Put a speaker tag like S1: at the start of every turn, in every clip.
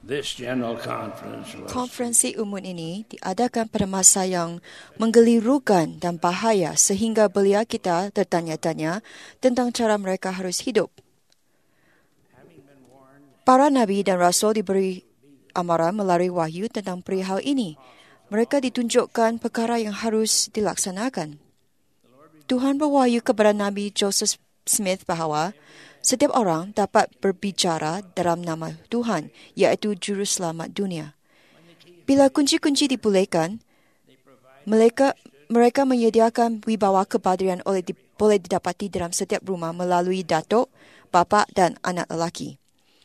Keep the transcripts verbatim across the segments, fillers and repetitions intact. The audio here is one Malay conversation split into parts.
S1: This general conference was
S2: Konferensi umum ini diadakan pada masa yang menggelirukan dan bahaya sehingga belia kita tertanya-tanya tentang cara mereka harus hidup. Para nabi dan rasul diberi amaran melalui wahyu tentang perihal ini. Mereka ditunjukkan perkara yang harus dilaksanakan. Tuhan berwahyu kepada Nabi Joseph Smith bahawa setiap orang dapat berbicara dalam nama Tuhan, iaitu Juru Selamat dunia. Bila kunci-kunci dipulihkan, mereka, mereka menyediakan wibawa kepadrian oleh di, boleh didapati dalam setiap rumah melalui datuk, bapa dan anak lelaki.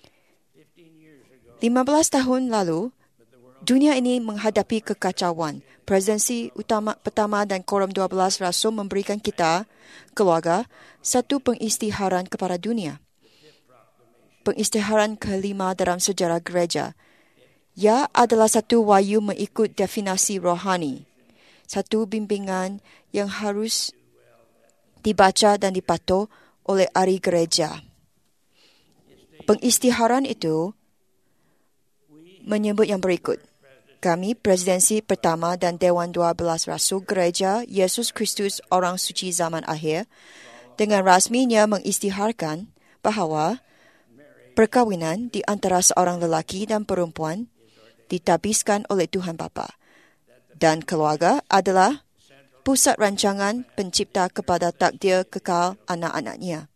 S2: lima belas tahun lalu, dunia ini menghadapi kekacauan. Presidensi utama pertama dan Quorum dua belas Rasul memberikan kita, keluarga, satu pengisytiharan kepada dunia. Pengisytiharan kelima dalam sejarah gereja. Ia adalah satu wahyu mengikut definisi rohani. Satu bimbingan yang harus dibaca dan dipatuh oleh ahli gereja. Pengisytiharan itu menyebut yang berikut. Kami, Presidensi Pertama dan Dewan dua belas Rasul Gereja Yesus Kristus Orang Suci Zaman Akhir, dengan rasminya mengisytiharkan bahawa perkahwinan di antara seorang lelaki dan perempuan ditabiskan oleh Tuhan Bapa, dan keluarga adalah pusat rancangan pencipta kepada takdir kekal anak-anaknya.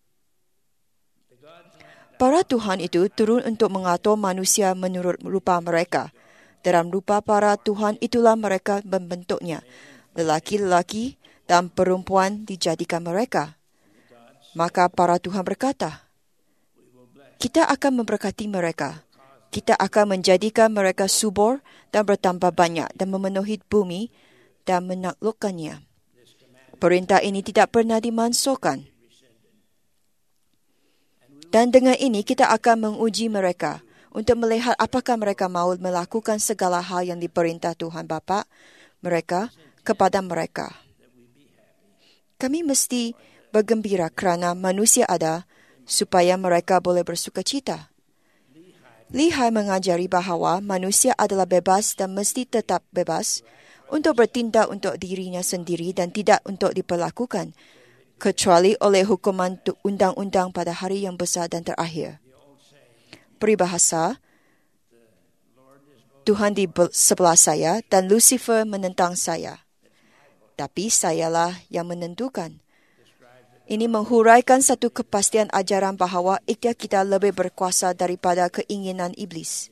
S2: Para Tuhan itu turun untuk mengatur manusia menurut rupa mereka. Dalam rupa para Tuhan itulah mereka membentuknya. Lelaki-lelaki dan perempuan dijadikan mereka. Maka para Tuhan berkata, kita akan memberkati mereka. Kita akan menjadikan mereka subur dan bertambah banyak dan memenuhi bumi dan menaklukkannya. Perintah ini tidak pernah dimansuhkan. Dan dengan ini kita akan menguji mereka untuk melihat apakah mereka mahu melakukan segala hal yang diperintah Tuhan Bapa mereka kepada mereka. Kami mesti bergembira kerana manusia ada supaya mereka boleh bersukacita. Lihai mengajari bahawa manusia adalah bebas dan mesti tetap bebas untuk bertindak untuk dirinya sendiri dan tidak untuk diperlakukan, kecuali oleh hukuman undang-undang pada hari yang besar dan terakhir. Peribahasa, Tuhan di sebelah saya dan Lucifer menentang saya. Tapi sayalah yang menentukan. Ini menghuraikan satu kepastian ajaran bahawa ikhtiar kita lebih berkuasa daripada keinginan iblis.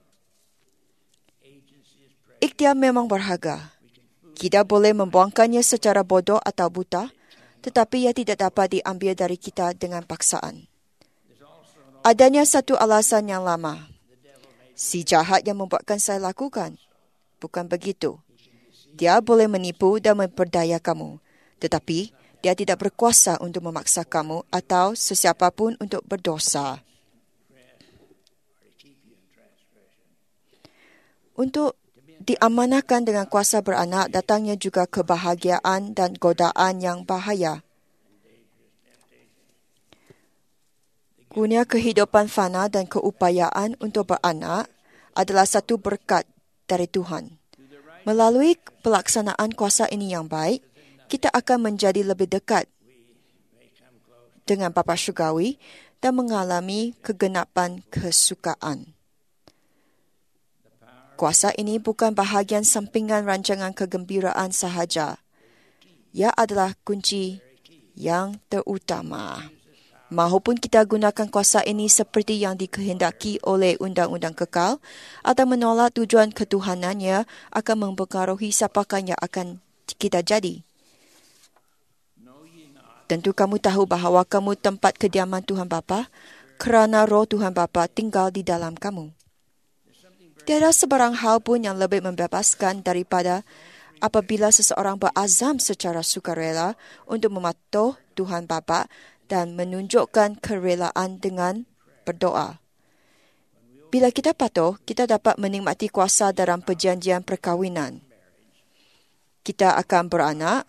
S2: Ikhtiar memang berharga. Kita boleh membuangkannya secara bodoh atau buta, tetapi ia tidak dapat diambil dari kita dengan paksaan. Adanya satu alasan yang lama. Si jahat yang membuatkan saya lakukan. Bukan begitu. Dia boleh menipu dan memperdaya kamu. Tetapi dia tidak berkuasa untuk memaksa kamu atau sesiapa pun untuk berdosa. Untuk diamanahkan dengan kuasa beranak, datangnya juga kebahagiaan dan godaan yang bahaya. Kurnia kehidupan fana dan keupayaan untuk beranak adalah satu berkat dari Tuhan. Melalui pelaksanaan kuasa ini yang baik, kita akan menjadi lebih dekat dengan Bapa Syurgawi dan mengalami kegenapan kesukaan. Kuasa ini bukan bahagian sampingan rancangan kegembiraan sahaja. Ia adalah kunci yang terutama. Mahupun kita gunakan kuasa ini seperti yang dikehendaki oleh undang-undang kekal atau menolak tujuan ketuhanannya akan mempengaruhi siapakah yang akan kita jadi. Tentu kamu tahu bahawa kamu tempat kediaman Tuhan Bapa kerana roh Tuhan Bapa tinggal di dalam kamu. Tiada sebarang hal pun yang lebih membebaskan daripada apabila seseorang berazam secara sukarela untuk mematuh Tuhan Bapa dan menunjukkan kerelaan dengan berdoa. Bila kita patuh, kita dapat menikmati kuasa dalam perjanjian perkahwinan. Kita akan beranak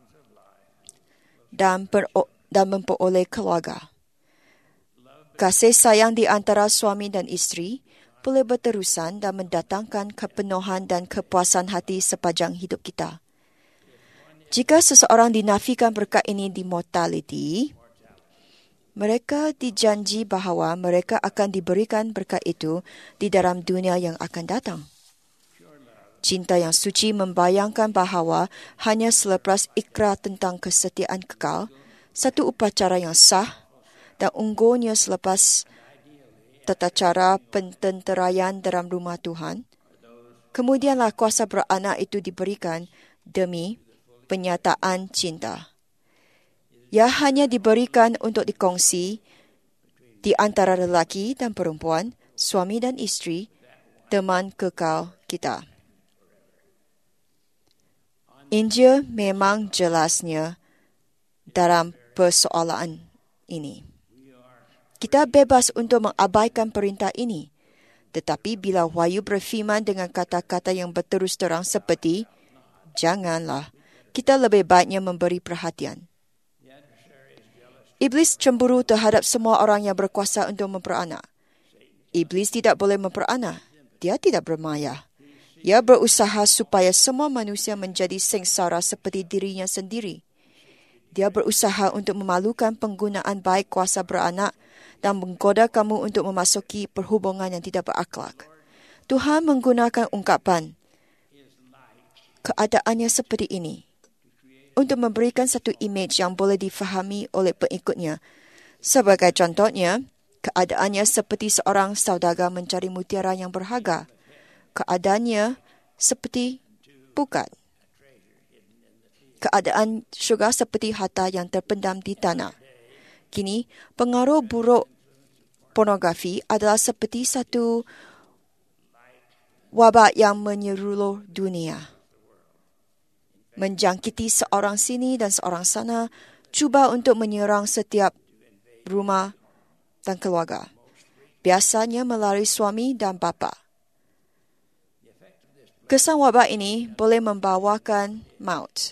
S2: dan, ber- dan memperoleh keluarga. Kasih sayang di antara suami dan isteri boleh berterusan dan mendatangkan kepenuhan dan kepuasan hati sepanjang hidup kita. Jika seseorang dinafikan berkat ini di mortality, mereka dijanji bahawa mereka akan diberikan berkat itu di dalam dunia yang akan datang. Cinta yang suci membayangkan bahawa hanya selepas ikrar tentang kesetiaan kekal, satu upacara yang sah dan unggulnya selepas tata cara pententeraian dalam rumah Tuhan, kemudianlah kuasa beranak itu diberikan demi penyataan cinta. Ia hanya diberikan untuk dikongsi di antara lelaki dan perempuan, suami dan isteri, teman kekal kita. Injil memang jelasnya dalam persoalan ini. Kita bebas untuk mengabaikan perintah ini. Tetapi bila Wahyu berfirman dengan kata-kata yang berterus terang seperti, janganlah, kita lebih baiknya memberi perhatian. Iblis cemburu terhadap semua orang yang berkuasa untuk memperanak. Iblis tidak boleh memperanak. Dia tidak bermaya. Ia berusaha supaya semua manusia menjadi sengsara seperti dirinya sendiri. Dia berusaha untuk memalukan penggunaan baik kuasa beranak dan menggoda kamu untuk memasuki perhubungan yang tidak berakhlak. Tuhan menggunakan ungkapan, keadaannya seperti ini, untuk memberikan satu imej yang boleh difahami oleh pengikutnya. Sebagai contohnya, keadaannya seperti seorang saudagar mencari mutiara yang berharga. Keadaannya seperti pukat. Keadaan syurga seperti harta yang terpendam di tanah. Kini, pengaruh buruk pornografi adalah seperti satu wabak yang menyeluruh dunia. Menjangkiti seorang sini dan seorang sana, cuba untuk menyerang setiap rumah dan keluarga. Biasanya melalui suami dan bapa. Kesan wabak ini boleh membawakan maut.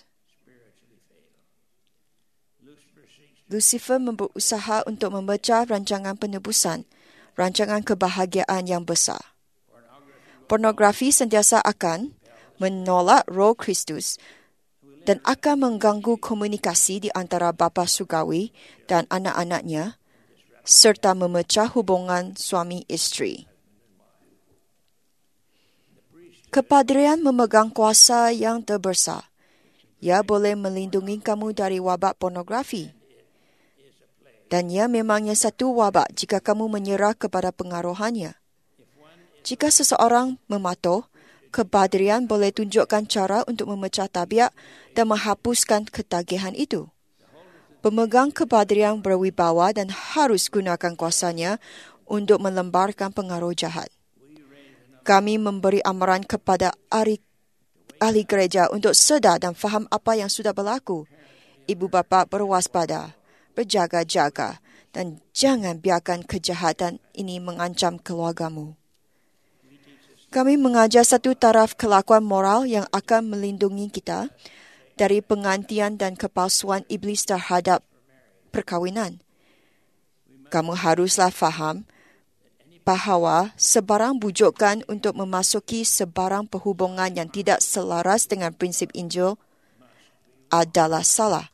S2: Lucifer berusaha untuk memecah rancangan penebusan, rancangan kebahagiaan yang besar. Pornografi sentiasa akan menolak roh Kristus dan akan mengganggu komunikasi di antara bapa surgawi dan anak-anaknya serta memecah hubungan suami isteri. Kepadrian memegang kuasa yang terbesar. Ia boleh melindungi kamu dari wabak pornografi. Dan ia memangnya satu wabak jika kamu menyerah kepada pengaruhannya. Jika seseorang mematuh, kepadrian boleh tunjukkan cara untuk memecah tabiat dan menghapuskan ketagihan itu. Pemegang kepadrian berwibawa dan harus gunakan kuasanya untuk melembarkan pengaruh jahat. Kami memberi amaran kepada ahli, ahli gereja untuk sedar dan faham apa yang sudah berlaku. Ibu bapa berwaspada, berjaga-jaga, dan jangan biarkan kejahatan ini mengancam keluargamu. Kami mengajar satu taraf kelakuan moral yang akan melindungi kita dari pengantian dan kepalsuan iblis terhadap perkahwinan. Kamu haruslah faham bahawa sebarang bujukan untuk memasuki sebarang perhubungan yang tidak selaras dengan prinsip Injil adalah salah.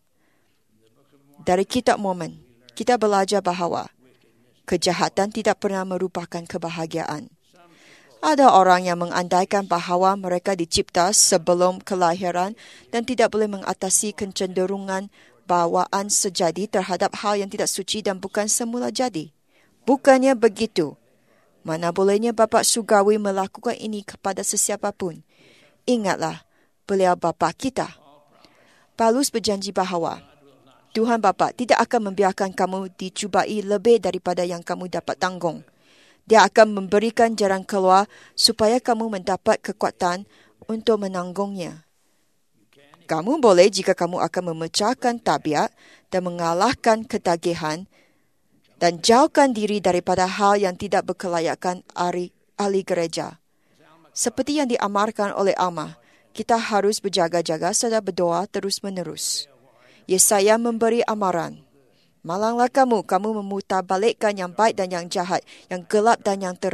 S2: Dari kitab Mormon, kita belajar bahawa kejahatan tidak pernah merupakan kebahagiaan. Ada orang yang mengandaikan bahawa mereka dicipta sebelum kelahiran dan tidak boleh mengatasi kecenderungan bawaan sejadi terhadap hal yang tidak suci dan bukan semula jadi. Bukannya begitu. Mana bolehnya bapa surgawi melakukan ini kepada sesiapa pun. Ingatlah, beliau bapa kita. Paulus berjanji bahawa Tuhan Bapa tidak akan membiarkan kamu dicubai lebih daripada yang kamu dapat tanggung. Dia akan memberikan jalan keluar supaya kamu mendapat kekuatan untuk menanggungnya. Kamu boleh jika kamu akan memecahkan tabiat dan mengalahkan ketagihan dan jauhkan diri daripada hal yang tidak berkelayakan ahli, ahli gereja. Seperti yang diamarkan oleh Alma, kita harus berjaga-jaga serta berdoa terus-menerus. Yesaya memberi amaran. Malanglah kamu, kamu memutarbalikkan yang baik dan yang jahat, yang gelap dan yang terang.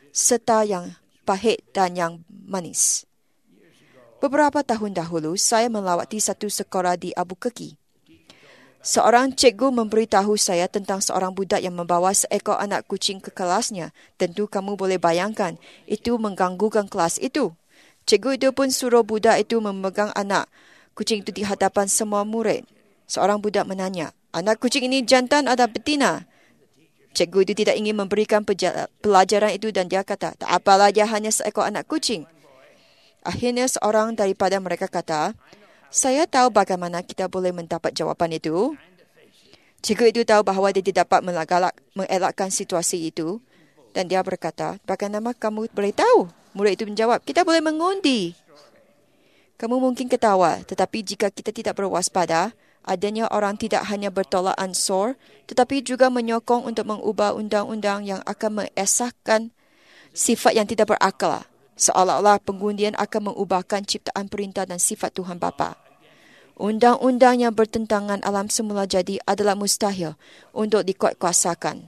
S2: serta yang pahit dan yang manis. Beberapa tahun dahulu, saya melawati satu sekolah di Albuquerque. Seorang cikgu memberitahu saya tentang seorang budak yang membawa seekor anak kucing ke kelasnya. Tentu kamu boleh bayangkan, itu mengganggukan kelas itu. Cikgu itu pun suruh budak itu memegang anak kucing itu di hadapan semua murid. Seorang budak menanya, anak kucing ini jantan atau betina? Cikgu itu tidak ingin memberikan pelajaran itu dan dia kata, tak apalah, dia hanya seekor anak kucing. Akhirnya seorang daripada mereka kata, saya tahu bagaimana kita boleh mendapat jawapan itu. Cikgu itu tahu bahawa dia tidak dapat mengelakkan situasi itu. Dan dia berkata, bagaimana kamu boleh tahu? Murid itu menjawab, kita boleh mengundi. Kamu mungkin ketawa, tetapi jika kita tidak berwaspada, adanya orang tidak hanya bertolak ansur, tetapi juga menyokong untuk mengubah undang-undang yang akan mengesahkan sifat yang tidak berakal. Seolah-olah pengundian akan mengubahkan ciptaan perintah dan sifat Tuhan Bapa. Undang-undang yang bertentangan alam semula jadi adalah mustahil untuk dikuatkuasakan.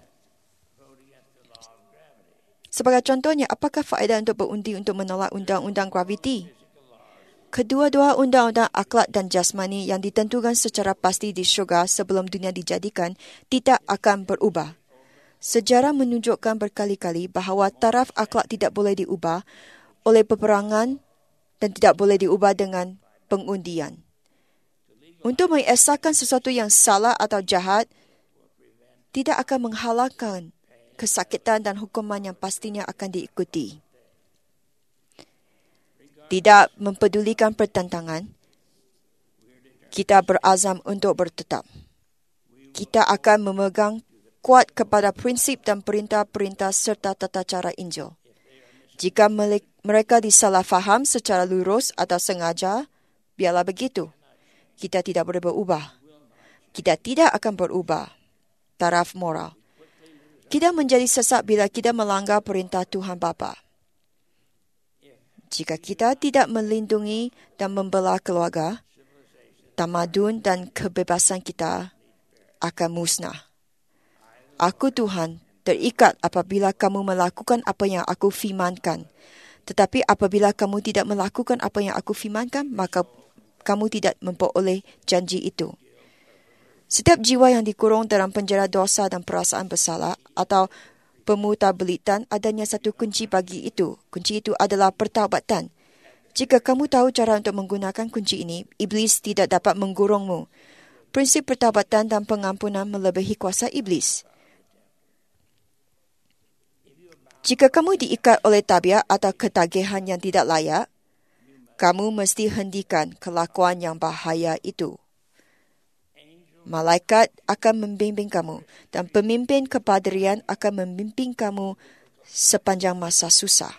S2: Sebagai contohnya, apakah faedah untuk berundi untuk menolak undang-undang graviti? Kedua-dua undang-undang akhlak dan jasmani yang ditentukan secara pasti di syurga sebelum dunia dijadikan tidak akan berubah. Sejarah menunjukkan berkali-kali bahawa taraf akhlak tidak boleh diubah oleh peperangan dan tidak boleh diubah dengan pengundian. Untuk mengesahkan sesuatu yang salah atau jahat, tidak akan menghalalkan kesakitan dan hukuman yang pastinya akan diikuti. Tidak mempedulikan pertentangan, kita berazam untuk bertetap. Kita akan memegang kuat kepada prinsip dan perintah-perintah serta tata cara Injil. Jika mereka disalah faham secara lurus atau sengaja, biarlah begitu. Kita tidak boleh berubah. Kita tidak akan berubah taraf moral. Kita menjadi sesat bila kita melanggar perintah Tuhan Bapa. Jika kita tidak melindungi dan membela keluarga, tamadun dan kebebasan kita akan musnah. Aku Tuhan terikat apabila kamu melakukan apa yang aku firmankan. Tetapi apabila kamu tidak melakukan apa yang aku firmankan, maka kamu tidak memperoleh janji itu. Setiap jiwa yang dikurung dalam penjara dosa dan perasaan bersalah atau pemutarbelitan, adanya satu kunci bagi itu. Kunci itu adalah pertaubatan. Jika kamu tahu cara untuk menggunakan kunci ini, iblis tidak dapat menggurungmu. Prinsip pertaubatan dan pengampunan melebihi kuasa iblis. Jika kamu diikat oleh tabiat atau ketagihan yang tidak layak, kamu mesti hentikan kelakuan yang bahaya itu. Malaikat akan membimbing kamu dan pemimpin kepaderian akan membimbing kamu sepanjang masa susah.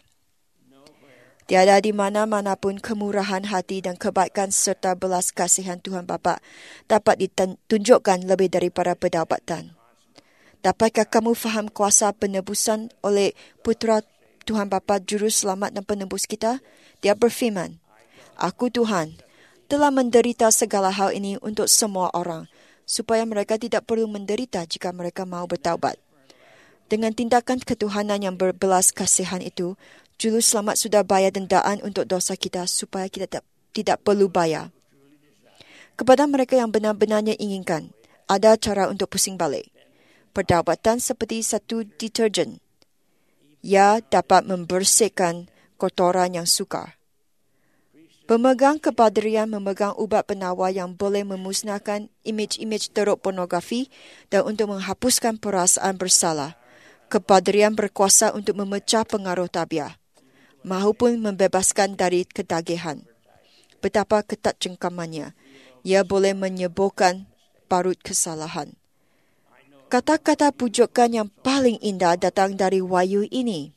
S2: Tiada di mana-mana pun kemurahan hati dan kebaikan serta belas kasihan Tuhan Bapa dapat ditunjukkan lebih daripada pertaubatan. Dapatkah kamu faham kuasa penebusan oleh Putera Tuhan Bapa Juru Selamat dan Penebus kita? Dia berfirman, Aku Tuhan telah menderita segala hal ini untuk semua orang, supaya mereka tidak perlu menderita jika mereka mau bertaubat. Dengan tindakan ketuhanan yang berbelas kasihan itu, Juru Selamat sudah bayar dendaan untuk dosa kita supaya kita tidak, tidak perlu bayar. Kepada mereka yang benar-benarnya inginkan, ada cara untuk pusing balik. Pertaubatan seperti satu deterjen. Ia dapat membersihkan kotoran yang sukar. Pemegang kepaderian memegang ubat penawar yang boleh memusnahkan imej-imej teruk pornografi dan untuk menghapuskan perasaan bersalah. Kepaderian berkuasa untuk memecah pengaruh tabiat, maupun membebaskan dari ketagihan. Betapa ketat cengkamannya. Ia boleh menyembuhkan parut kesalahan. Kata-kata pujukan yang paling indah datang dari wahyu ini.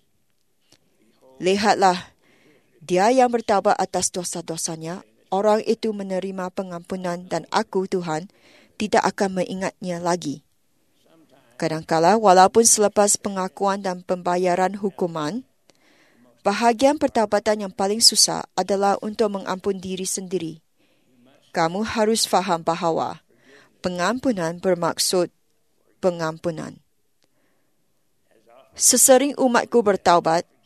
S2: Lihatlah, dia yang bertaubat atas dosa-dosanya, orang itu menerima pengampunan dan aku, Tuhan, tidak akan mengingatnya lagi. Kadangkala, walaupun selepas pengakuan dan pembayaran hukuman, bahagian pertaubatan yang paling susah adalah untuk mengampun diri sendiri. Kamu harus faham bahawa pengampunan bermaksud pengampunan. Sesering umatku bertaubat,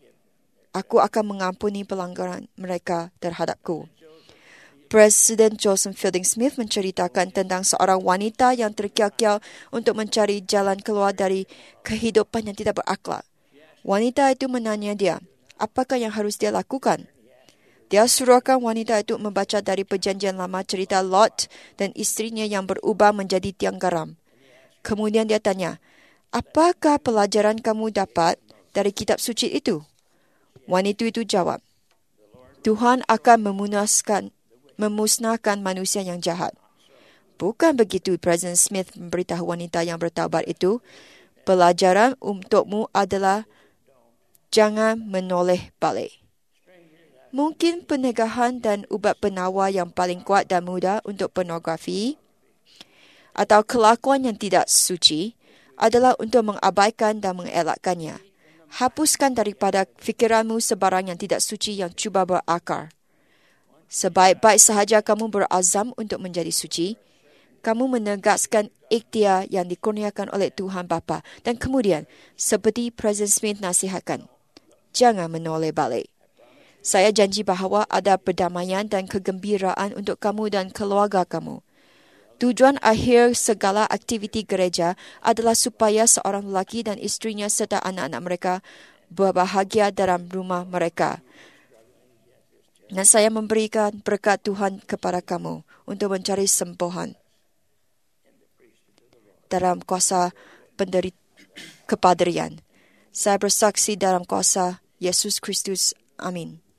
S2: Aku akan mengampuni pelanggaran mereka terhadapku. Presiden Joseph Fielding Smith menceritakan tentang seorang wanita yang terkial-kial untuk mencari jalan keluar dari kehidupan yang tidak berakhlak. Wanita itu menanya dia, apakah yang harus dia lakukan? Dia suruhkan wanita itu membaca dari perjanjian lama cerita Lot dan isterinya yang berubah menjadi tiang garam. Kemudian dia tanya, apakah pelajaran kamu dapat dari kitab suci itu? Wanita itu jawab, Tuhan akan memunaskan memusnahkan manusia yang jahat. Bukan begitu, Presiden Smith memberitahu wanita yang bertaubat itu. Pelajaran untukmu adalah jangan menoleh balik. Mungkin penegahan dan ubat penawar yang paling kuat dan mudah untuk pornografi atau kelakuan yang tidak suci adalah untuk mengabaikan dan mengelakkannya. Hapuskan daripada fikiranmu sebarang yang tidak suci yang cuba berakar. Sebaik-baik sahaja kamu berazam untuk menjadi suci, kamu menegaskan ikhtiar yang dikurniakan oleh Tuhan Bapa. Dan kemudian, seperti Presiden Smith nasihatkan, jangan menoleh balik. Saya janji bahawa ada perdamaian dan kegembiraan untuk kamu dan keluarga kamu. Tujuan akhir segala aktiviti gereja adalah supaya seorang lelaki dan isterinya serta anak-anak mereka berbahagia dalam rumah mereka. Dan saya memberikan berkat Tuhan kepada kamu untuk mencari sembuhan dalam kuasa penderi kepaderian. Saya bersaksi dalam kuasa Yesus Kristus. Amin.